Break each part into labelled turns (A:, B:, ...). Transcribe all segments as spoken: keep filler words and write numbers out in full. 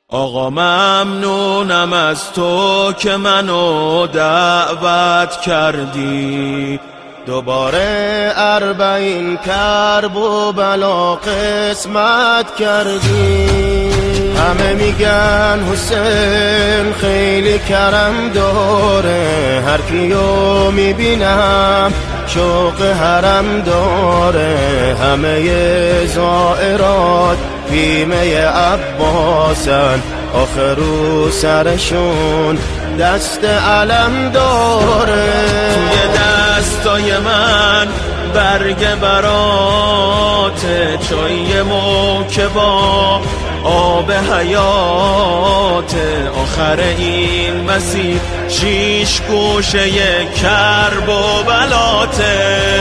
A: آقا ممنونم از تو که منو دعوت کردی، دوباره اربعین کرب و بلا قسمت کردی. همه میگن حسین خیلی کرم داره، هر کیو میبینم شوق حرم داره. همه زائرات بیمه عباسن، آخرو سرشون دست علم داره. توی دستای من برگ برات، چای موکبا آب حیات. آخر این مسیر شیش گوشه کرب و بلاته.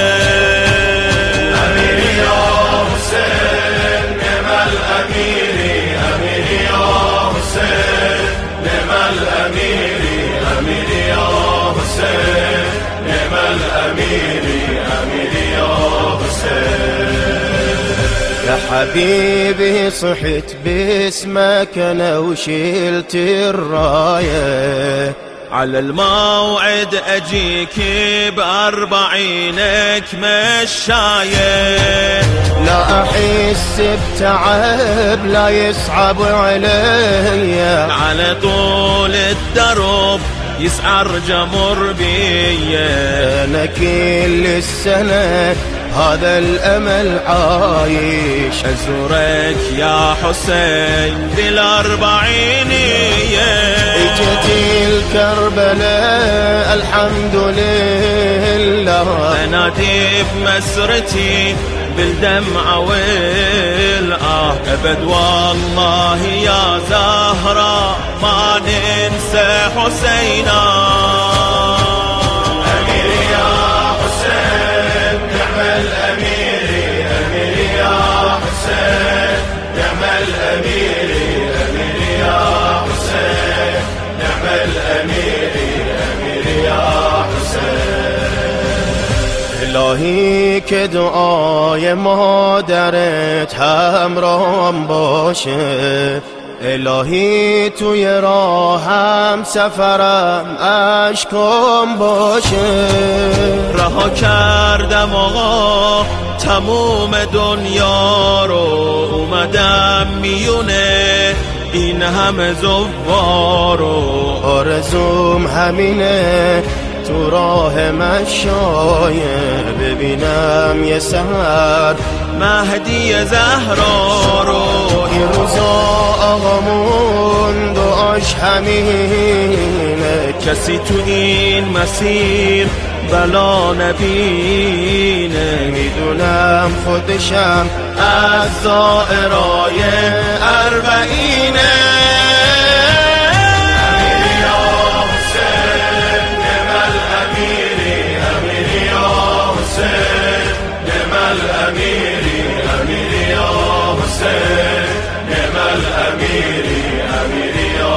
B: امیری یا حسین نعم الامیری، امیری یا حسین نعم الامیری، امیری یا حسین نعم الامیری، امیری یا حسین.
A: يا حبيبي صحت باسمك انا وشلت الرايه، على الموعد اجيك بأربعينك مشايه. لا احس بتعب لا يصعب علي، على طول الدرب يسعر جمر بي. انا كل السنه هذا الأمل عايش، أزورك يا حسين بالأربعينية. اجت الكربلاء الحمد لله، أنادي بمسرتي بالدمع والآه. أبد والله يا زهرة ما ننسى حسينا.
B: الأميري أميري يا حسين نعم الأميري، أميري يا حسين نعم الأميري، أميري يا حسين.
A: الهی که دعای مادرت همراهم باشه، الهی توی راهم سفرم اشکام باشه. رها کردم آقا تموم دنیا رو، اومدم میونه این همه زوار رو. آرزوم همینه تو راه مشایه، ببینم یه سحر مهدی زهرا رو. این روزا آقامون دعاش همینه، کسی تو این مسیر بلا نبینه. میدونم خودشم از زائرای اربعینه.
B: الأميري أميري يا حسين نعم الأميري، أميري يا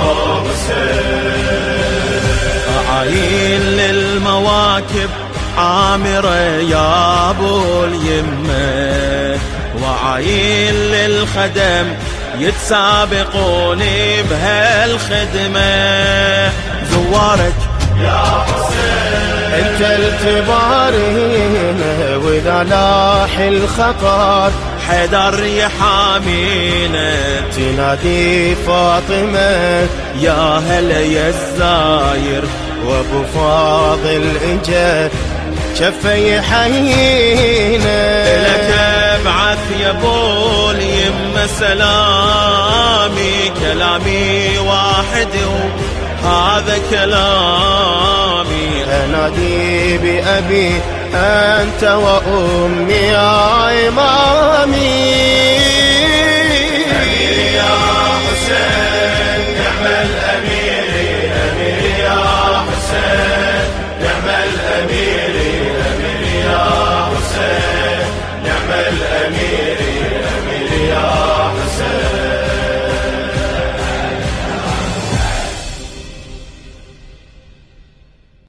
B: حسين.
A: عايل للمواكب عامرة يا أبو اليمة، وعايل للخدم يتسابقون بهالخدمة. زوارك
B: يا حسين
A: انت التبارين، واذا لاح الخطر حيدر يحامينا. تنادي فاطمة يا هلا يا الزاير، وابو فاضل اجا شفه يحيينا. لك ابعث يا ابو اليمة سلامي، كلامي واحد هذا كلامي. أنادي بأبي أنت وأمي يا إمامي.